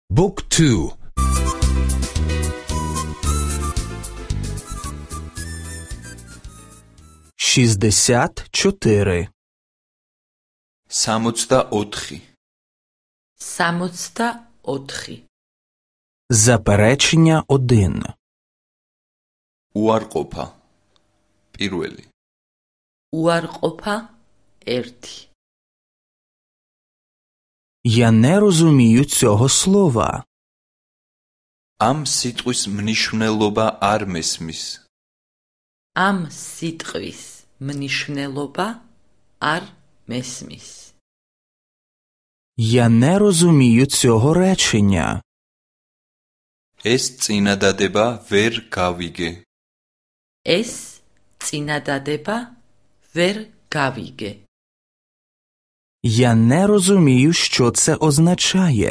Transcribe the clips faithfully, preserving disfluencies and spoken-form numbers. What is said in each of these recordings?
บุ๊กทูшістдесят чотири სამოცდაოთხი სამოცდაოთხი заперечення один უარყოფა პირველი უარყოფა ერთი Я не розумію цього слова. ამ სიტყვის მნიშვნელობა არ მესმის ამ სიტყვის მნიშვნელობა არ მესმის Я не розумію цього речення. ეს წინადადება ვერ გავიგე ეს წინადადება ვერ გავიგე Я не розумію, що це означає.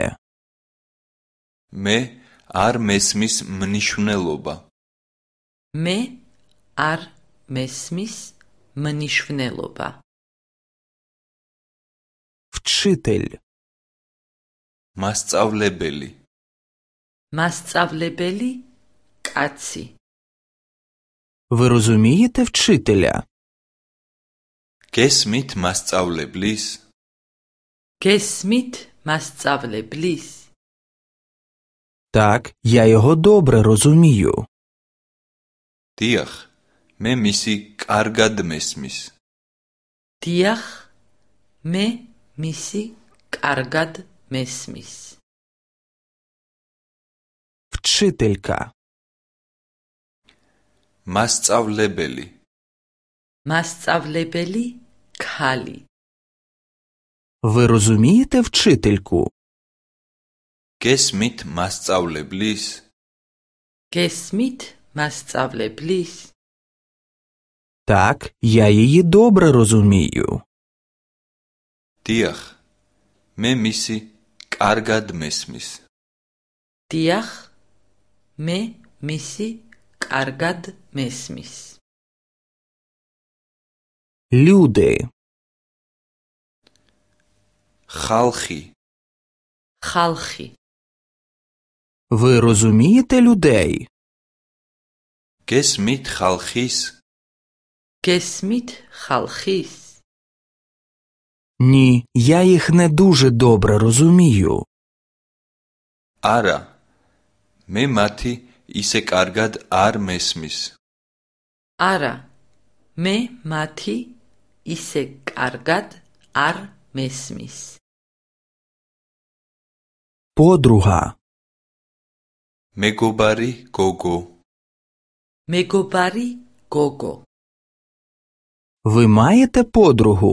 მე არ მესმის მნიშვნელობა მე არ მესმის მნიშვნელობა Вчитель. მასწავლებელი მასწავლებელი კაცი Ви розумієте вчителя? გესმით მასწავლებლის გესმით მასწავლებლის Так, я його добре розумію. დიახ მე მისი კარგად მესმის დიახ მე მისი კარგად მესმის Вчителька. მასწავლებელი მასწავლებელი ქალი Ви розумієте вчительку? გესმით მასწავლებლის გესმით მასწავლებლის Так, я її добре розумію. დიახ მე მისი კარგად მესმის დიახ მე მისი კარგად მესმის Люди. ხალხი ხალხი Ви розумієте людей? გესმით ხალხის გესმით ხალხის Ні, я їх не дуже добре розумію. არა მე მათი ისე კარგად არ მესმის არა მე მათი ისე კარგად არ მესმის Подруга. მეგობარი გოგო მეგობარი გოგო Ви маєте подругу?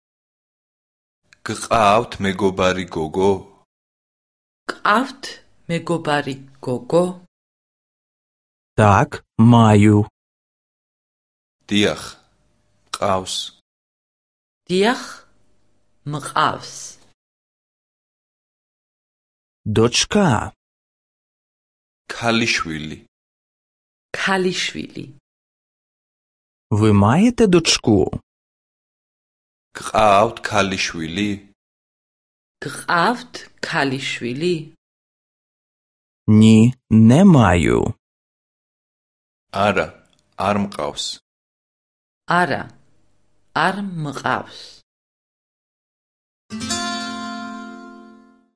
გყავთ მეგობარი გოგო გყავთ მეგობარი გოგო Так, маю. დიახ მყავს დიახ მყავს Дочка. ქალიშვილი ქალიშვილი Ви маєте дочку? გყავთ ქალიშვილი გყავთ ქალიშვილი Ні, не маю. არა არ მყავს არა არ მყავს